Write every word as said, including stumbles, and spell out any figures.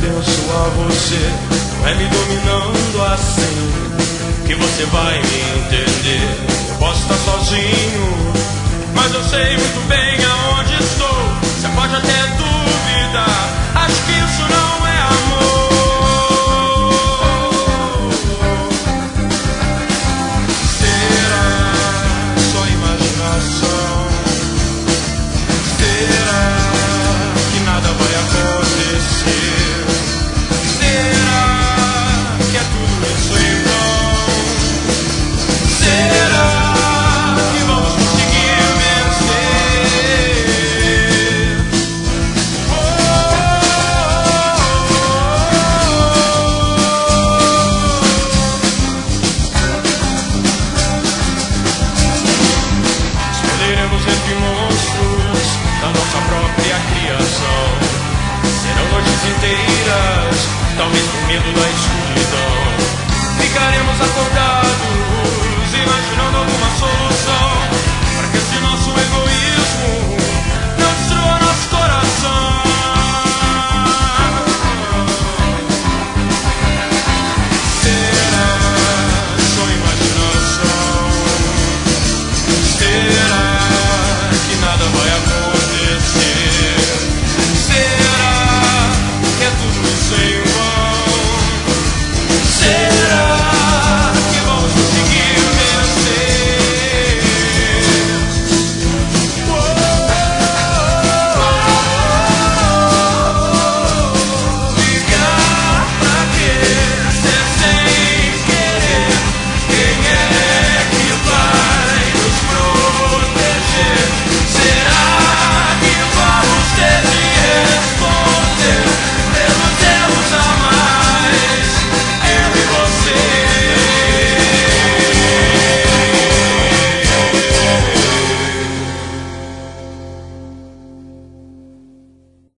pertenço a você. Não é me dominando assim que você vai me entender. Eu posso estar sozinho, mas eu sei muito bem aonde estou. Você pode até duvidar, acho que isso não é amor. Será só imaginação? Será que nada vai acontecer? Será que é tudo isso em vão? Será que vamos conseguir vencer? Oh, escolheremos entre monstros da nossa própria criação. Serão noites inteiras, talvez por medo da escuridão. Ficaremos acordados, imaginando alguma solução, para que esse nosso egoísmo não destrua nosso coração. Será só imaginação? Será que nada vai acontecer? Será que é tudo isso em vão? Será